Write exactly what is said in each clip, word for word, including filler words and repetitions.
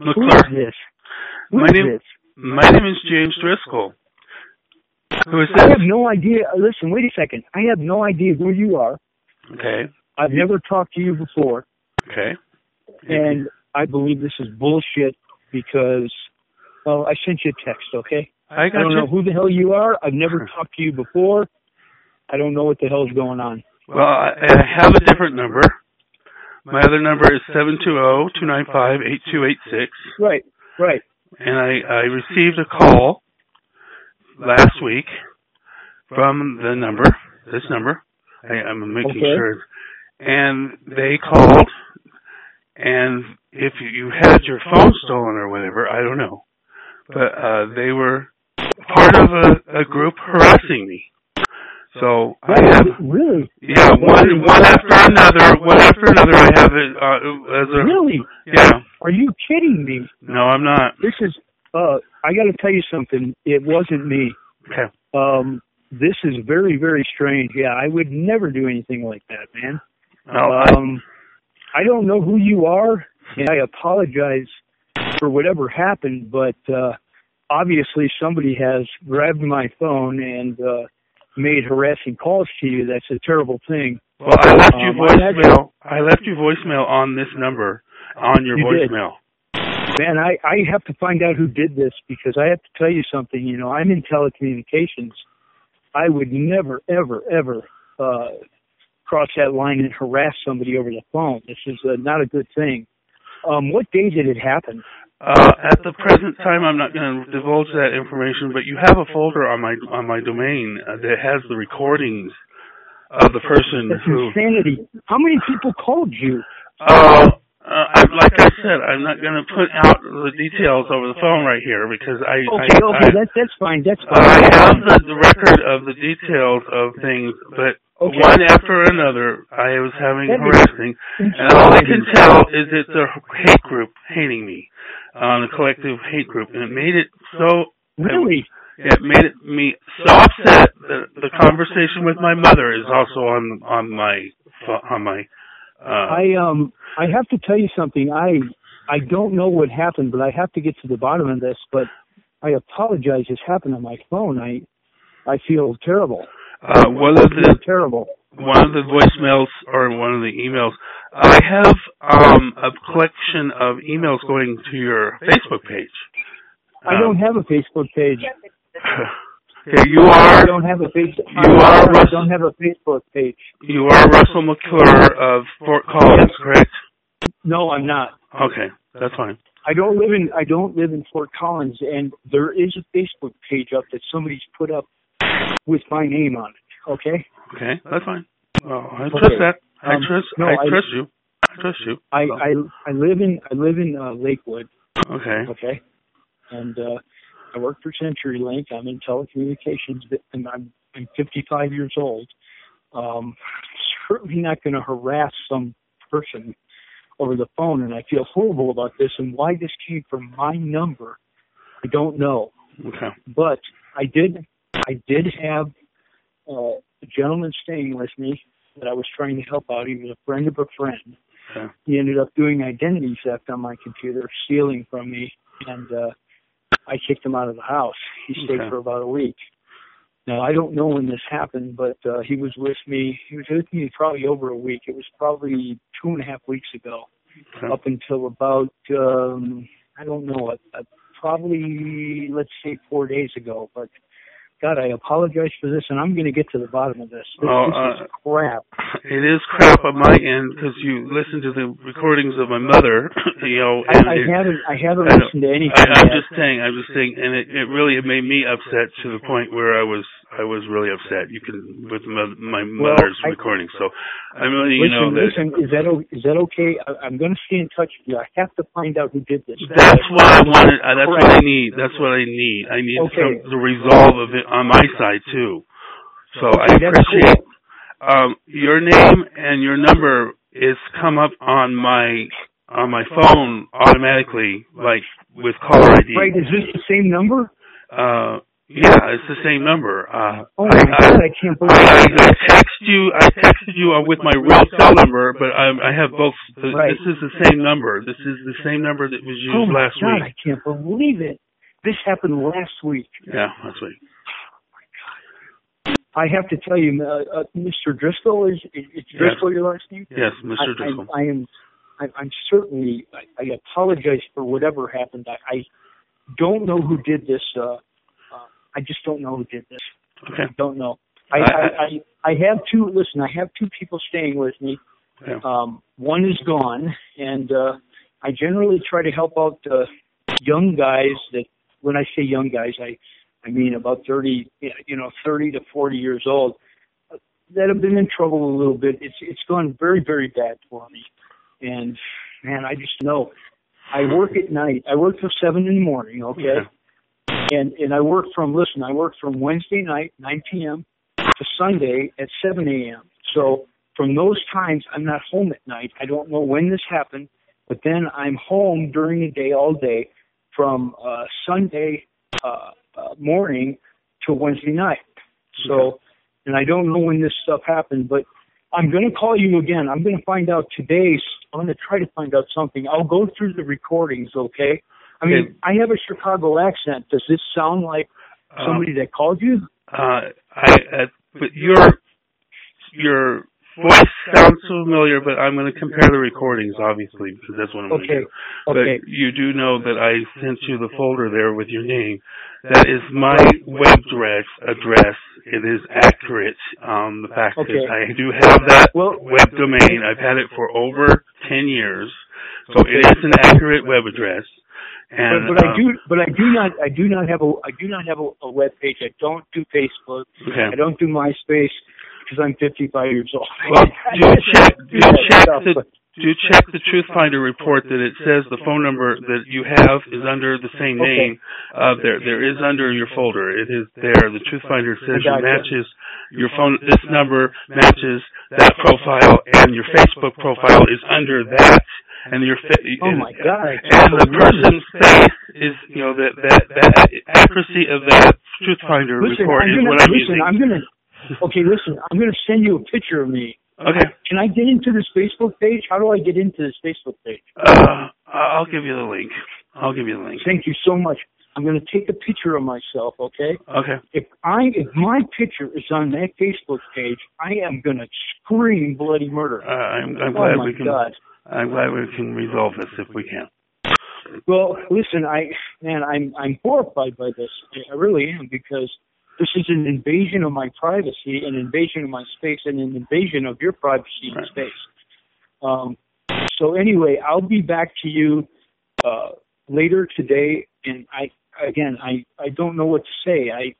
McClure. Who is this? Who my is name, this? my name is James Driscoll. Who is this? I have no idea. Listen, wait a second. I have no idea who you are. Okay. I've never talked to you before. Okay. And I believe this is bullshit because, well, I sent you a text, okay? I got I don't you. know who the hell you are. I've never talked to you before. I don't know what the hell's going on. Well, I, I have a different number. My other number is seven two zero, two nine five, eight two eight six. Right, right. And I, I received a call last week from the number, this number. I, I'm making Okay. sure. And they called, and if you had your phone stolen or whatever, I don't know. But uh, they were part of a, a group harassing me. So I have, really, yeah, one one after another, one after another. I have it uh, as a really. yeah. Are you kidding me? No, I'm not. This is. Uh, I got to tell you something. It wasn't me. Okay. Um, this is very, very strange. Yeah, I would never do anything like that, man. No, um, I, I don't know who you are, and I apologize for whatever happened. But uh, obviously, somebody has grabbed my phone and. Uh, made harassing calls to you. That's a terrible thing. Well, I left you um, voicemail. I left you voicemail on this number, on your you voicemail. Did. Man, I, I have to find out who did this because I have to tell you something. You know, I'm in telecommunications. I would never, ever, ever uh, cross that line and harass somebody over the phone. This is uh, not a good thing. Um, what day did it happen? Uh, at the present time, I'm not going to divulge that information, but you have a folder on my on my domain uh, that has the recordings of the person That's who. insanity. How many people called you? Uh, uh, I, like I said, I'm not going to put out the details over the phone right here because I. Okay, I, okay, I, that's that's fine. That's fine. I have the, the record of the details of things, but okay. One after another, I was having that harassing, and all I can tell is it's a hate group hating me. On a collective hate group, and it made it so really. It made it, me so upset that the conversation with my mother is also on on my on my. Uh, I um I have to tell you something. I I don't know what happened, but I have to get to the bottom of this. But I apologize. This happened on my phone. I I feel terrible. Uh, one of the terrible. One of the voicemails or one of the emails. I have um, a collection of emails going to your Facebook page. Um, I don't have a Facebook page. Okay, you are. I don't have a Facebook. You are. I don't have a Facebook page. You are Russell McClure of Fort Collins, correct? No, I'm not. Okay, that's fine. I don't live in. I don't live in Fort Collins, and there is a Facebook page up that somebody's put up with my name on it. Okay. Okay, that's fine. Well, I okay. trust that. I um, trust. No, I, I trust you. I trust you. I I, I live in I live in uh, Lakewood. Okay. Okay. And uh, I work for CenturyLink. I'm in telecommunications, and I'm I'm fifty-five years old. Um, certainly not going to harass some person over the phone, and I feel horrible about this. And why this came from my number, I don't know. Okay. But I did I did have uh, a gentleman staying with me that I was trying to help out. He was a friend of a friend. Okay. He ended up doing identity theft on my computer, stealing from me, and uh, I kicked him out of the house. He stayed Okay. for about a week. Now, I don't know when this happened, but uh, he was with me. He was with me probably over a week. It was probably two and a half weeks ago, Okay. up until about, um, I don't know, uh, probably, let's say, four days ago. But, God, I apologize for this, and I'm going to get to the bottom of this. This, Oh, this uh, is crap. It is crap on my end because you listen to the recordings of my mother, you know. I, And I it, haven't I haven't I listened to anything I, I'm yet. just saying, I'm just saying, and it, it really it made me upset to the point where I was I was really upset. You can with my, my Well, mother's I- recording, so I'm really you Listen, know that. listen, is that o- is that okay? I, I'm going to stay in touch with you. I have to find out who did this. That's what I wanted. Uh, that's what I need. That's what I need. I need Okay. some the resolve of it on my side too. So I Okay, that's appreciate um, your name and your number is come up on my on my phone automatically, like with caller I D. Right, is this the same number? Uh, Yeah, it's the same number. Uh, oh my I, God, I can't believe I, it. I text you. I texted you with my real cell number, but I, I have both. The, Right. This is the same number. This is the same number that was used oh my last God, week. I can't believe it. This happened last week. Yeah, last week. I have to tell you, uh, uh, Mister Driscoll, is, is Driscoll yes. your last name? Yes, Mister I, Driscoll. I, I am. I, I'm certainly. I, I apologize for whatever happened. I, I don't know who did this. Uh, uh, I just don't know who did this. Okay. I don't know. I, I, I, I have two. Listen, I have two people staying with me. Yeah. Um, one is gone, and uh, I generally try to help out uh, young guys. That when I say young guys, I I mean about thirty, you know, thirty to forty years old that have been in trouble a little bit. It's it's gone very very bad for me, and man, I just know. I work at night. I work till seven in the morning. Okay. Yeah. And and I work from, listen, I work from Wednesday night, nine p.m., to Sunday at seven a.m. So from those times, I'm not home at night. I don't know when this happened, but then I'm home during the day all day from uh, Sunday uh, uh, morning to Wednesday night. So, okay. And I don't know when this stuff happened, but I'm going to call you again. I'm going to find out today. I'm going to try to find out something. I'll go through the recordings, okay? I mean, okay. I have a Chicago accent. Does this sound like somebody um, that called you? Uh, I, uh, but your your voice sounds familiar, but I'm going to compare the recordings, obviously, because that's what I'm going to okay. do. Okay. But you do know that I sent you the folder there with your name. That is my web address. Address. It is accurate. Um, the fact okay. is, I do have that well, web domain. I've had it for over ten years, so it is an accurate web address. And, but, but um, I do, but I do not, I do not have a, I do not have a, a web page. I don't do Facebook. Okay. I don't do MySpace because I'm fifty-five years old. Well, do check, do check the, do check the Truth Finder report that it says the phone number that you have is under the same name. Okay. Uh, there, there is under your folder. It is there. The Truth Finder says it matches your phone. This number matches that profile, and your Facebook profile is under that. And your fa- oh and, my God! And the person's face is, you know, that that that accuracy of that Truth Finder listen, report I'm is gonna, what I'm listen, using. I'm gonna. Okay, listen. I'm gonna send you a picture of me. Okay. Can I get into this Facebook page? How do I get into this Facebook page? Uh, I'll give you the link. I'll give you the link. Thank you so much. I'm going to take a picture of myself, okay? Okay. If I if my picture is on that Facebook page, I am going to scream bloody murder. Uh, I'm, I'm oh glad my we can. God. I'm glad we can resolve this if we can. Well, listen, I man, I'm I'm horrified by this. I really am, because this is an invasion of my privacy, an invasion of my space, and an invasion of your privacy and right. space. Um, so anyway, I'll be back to you uh, later today, and I again, I, I don't know what to say. I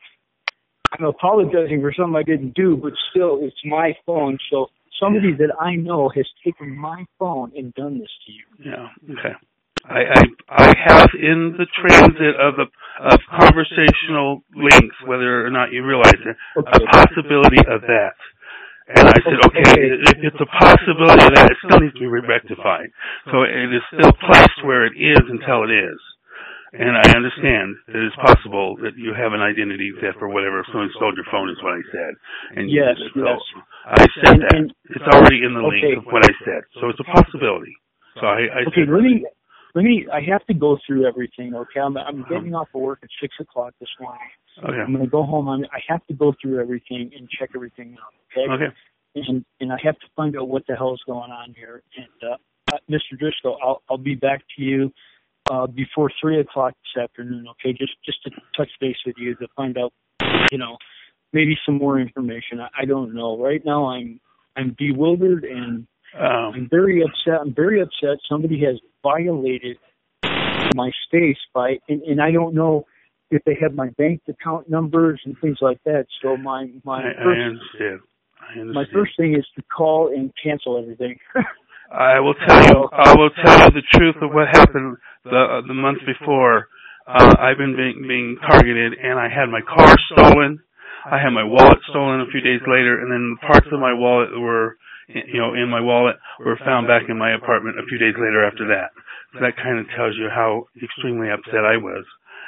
I'm apologizing for something I didn't do, but still, it's my phone, so somebody that I know has taken my phone and done this to you. Yeah. Okay. I, I I have in the transit of the of conversational links, whether or not you realize it, okay. a possibility of that. And I said, okay, okay. if it's a possibility of that, it still needs to be rectified. So it is still placed where it is until it is. And I understand that it's possible that you have an identity theft or whatever. If someone stole your phone, is what I said. And yes, so yes. I said and, that. And, it's already in the okay. link of what I said. So it's a possibility. So I, I okay, said, let me, let me, I have to go through everything, okay? I'm, I'm getting off of work at six o'clock this morning. Okay. I'm going to go home. I'm, I have to go through everything and check everything out, okay? Okay. And, and I have to find out what the hell is going on here. And, uh, Mister Driscoll, I'll, I'll be back to you, uh, before three o'clock this afternoon, okay? Just, just to touch base with you to find out, you know, maybe some more information. I, I don't know. Right now I'm, I'm bewildered and Um, I'm very upset. I'm very upset. Somebody has violated my space by, and, and I don't know if they have my bank account numbers and things like that. So my my I, first, I understand. I understand. My first thing is to call and cancel everything. I will tell you. I will tell you the truth of what happened the uh, the month before. Uh, I've been being, being targeted, and I had my car stolen. I had my wallet stolen a few days later, and then parts of my wallet were, you know, in my wallet were found back in my apartment a few days later after that. So that kind of tells you how extremely upset I was.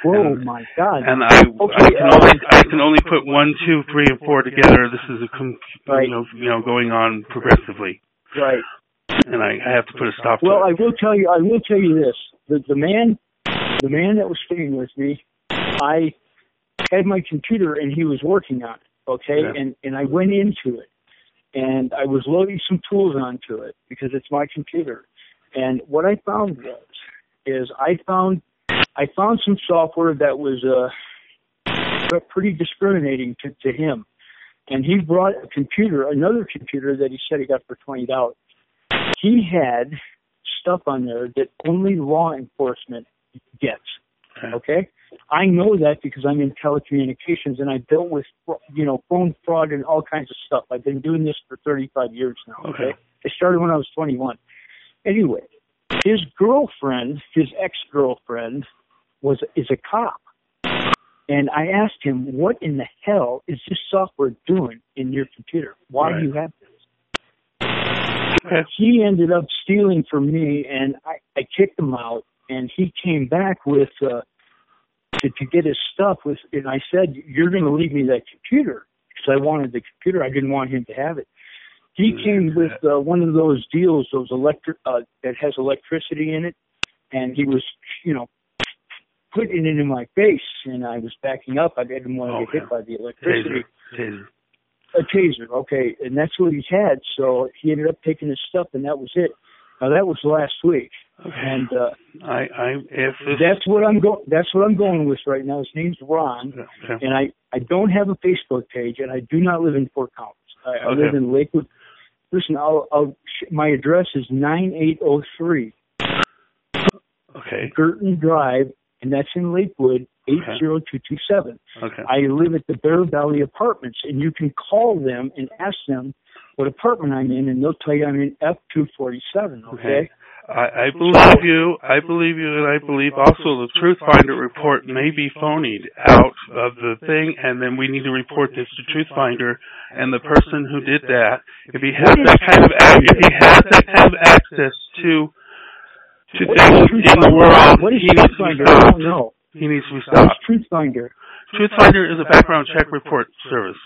Whoa, and, my God! And I, okay, I can only I can only put one, two, three, and four together. This is a com- right. you know you know going on progressively. Right. And I have to put a stop to well, it. Well, I will tell you. I will tell you this: the the man, the man that was staying with me, I had my computer and he was working on it. Okay, yeah. and and I went into it, and I was loading some tools onto it because it's my computer. And what I found was, is I found, I found some software that was uh, pretty discriminating to, to him. And he brought a computer, another computer that he said he got for twenty dollars. He had stuff on there that only law enforcement gets. Okay? I know that because I'm in telecommunications and I dealt with, you know, phone fraud and all kinds of stuff. I've been doing this for thirty-five years now. Okay? Okay. I started when I was twenty-one. Anyway, his girlfriend, his ex-girlfriend, was is a cop. And I asked him, what in the hell is this software doing in your computer? Why right. do you have this? Okay. He ended up stealing from me, and I, I kicked him out, and he came back with uh, to, to get his stuff. With, and I said, you're going to leave me that computer, because I wanted the computer. I didn't want him to have it. He came with uh, one of those deals, those electric uh, that has electricity in it, and he was, you know, putting it in my face, and I was backing up. I didn't want to okay. get hit by the electricity. Taser. Taser. A taser, okay, and that's what he had. So he ended up taking his stuff, and that was it. Now that was last week, okay. and uh, I, I, if this... that's what I'm going. That's what I'm going with right now. His name's Ron, okay. and I, I don't have a Facebook page, and I do not live in Fort Collins. I, I okay. live in Lakewood. Listen, I'll, I'll, my address is nine eight oh three Okay. Girton Drive, and that's in Lakewood, eight zero two two seven. Okay. I live at the Bear Valley Apartments, and you can call them and ask them what apartment I'm in, and they'll tell you I'm in F two forty-seven, okay? okay. I, I believe you. I believe you, and I believe also the Truth Finder report may be phonied out of the thing, and then we need to report this to Truth Finder and the person who did that. If he has that kind of if he has that kind of access to to things in the world, what is he needs to be stopped. I don't know. He needs to be What stopped. is Truth Finder? Truth Finder is a background check report service.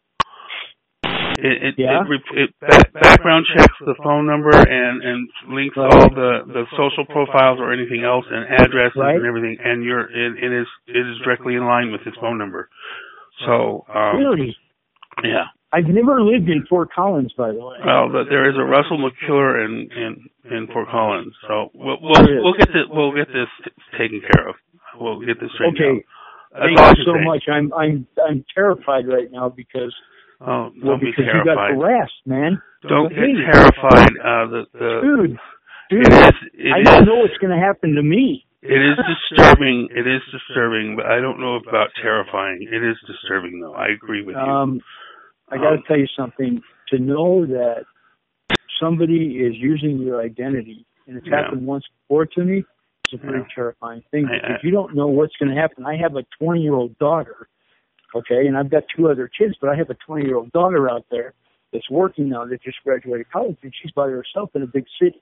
It, it, yeah. it, it back, background checks the phone number and, and links right. all the, the social profiles or anything else and addresses right. and everything, and you're it, it is it is directly in line with his phone number. So um, really, yeah. I've never lived in Fort Collins, by the way. Well, but there is a Russell McClure in in, in Fort Collins, so we'll we'll, we'll get this we'll get this taken care of. We'll get this straightened okay. out. Thank you so say. much. I'm I'm I'm terrified right now because. Oh, don't well, be because terrified. you got harassed, man. Don't hey. get terrified. Uh, the, the, dude, dude, it is, it I is, don't know what's going to happen to me. It is disturbing. It is disturbing, but I don't know about terrifying. It is disturbing, though. I agree with you. Um, I got to um, tell you something. To know that somebody is using your identity, and it's yeah. happened once before to me, is a pretty yeah. terrifying thing I, because I, you don't know what's going to happen. I have a twenty-year-old daughter. Okay, and I've got two other kids, but I have a twenty-year-old daughter out there that's working now that just graduated college, and she's by herself in a big city.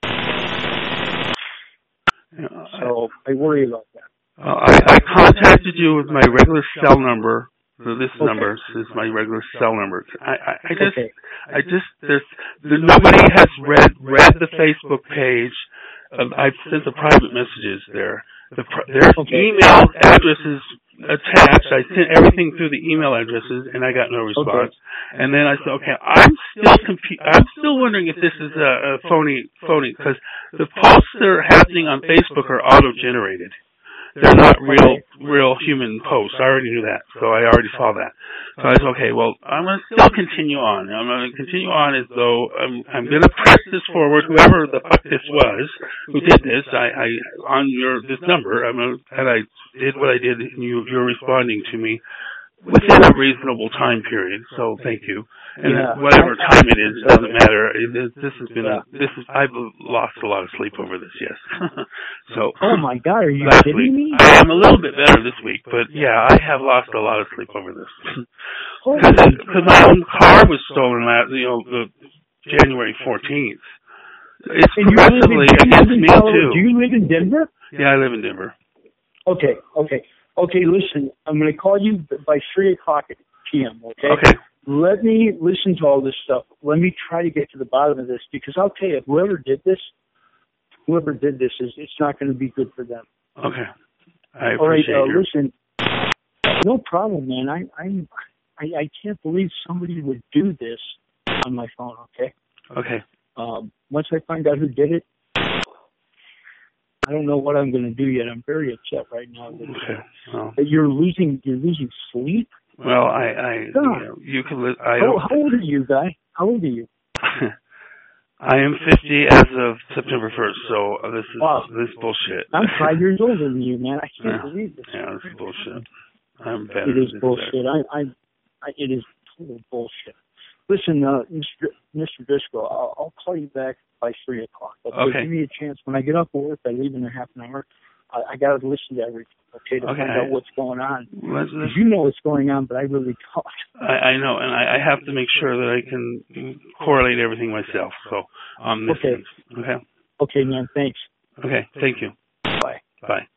You know, so I, I worry about that. Uh, I, I contacted you with my regular cell number. So this okay. number is my regular cell number. I, I, I just, okay. I just, there's, there, nobody has read read the Facebook page. Uh, I've sent the private messages there. The, there's okay. email addresses attached. I sent everything through the email addresses, and I got no response. Okay. And then I said, okay, I'm still confu- I'm still wondering if this is a, a phony, phony, because the posts that are happening on Facebook are auto-generated. They're not real, real human posts. I already knew that, so I already saw that. So I said, okay, well, I'm going to still continue on. I'm going to continue on as though I'm, I'm going to press this forward. Whoever the fuck this was who did this, I, I on your this number, I'm gonna, and I did what I did, and you, you're responding to me within a reasonable time period. So thank you. And yeah. whatever time it is, it doesn't matter. It, it, this has been a, this is, I've lost a lot of sleep over this, yes. So. Oh my God, are you kidding week, me? I am a little bit better this week, but yeah, I have lost a lot of sleep over this. Because my own car was stolen last, you know, the January fourteenth. It's and progressively against me too. Do you live in Denver? Yeah, I live in Denver. Okay, okay, okay. Listen, I'm going to call you by three o'clock p m. Okay. Okay. Let me listen to all this stuff. Let me try to get to the bottom of this, because I'll tell you, whoever did this, whoever did this is it's not going to be good for them. Okay. I all right. appreciate Uh, your... Listen, no problem, man. I I'm I, I can't believe somebody would do this on my phone. Okay. Okay. Um, once I find out who did it, I don't know what I'm going to do yet. I'm very upset right now that, Okay. Well, that you're losing you're losing sleep. well I, I you, know, you can li- I how, don't... how old are you, guy? How old are you? I am fifty as of September first, so this is Wow. this is bullshit. I'm five years older than you, man. I can't yeah. believe this. Yeah, this is bullshit. I'm better. It is bullshit. I, I, I, it is total bullshit. Listen, uh, Mister Mister Driscoll, I'll, I'll call you back by three o'clock. Okay? Okay. Give me a chance. When I get off of work, I leave in a half an hour. I, I got to listen to everything, okay, to okay, find I, out what's going on. Let's, let's, You know what's going on, but I really don't. I, I know, and I, I have to make sure that I can correlate everything myself. So on this Okay. end. Okay. Okay, man. Thanks. Okay. Thank you. Bye. Bye.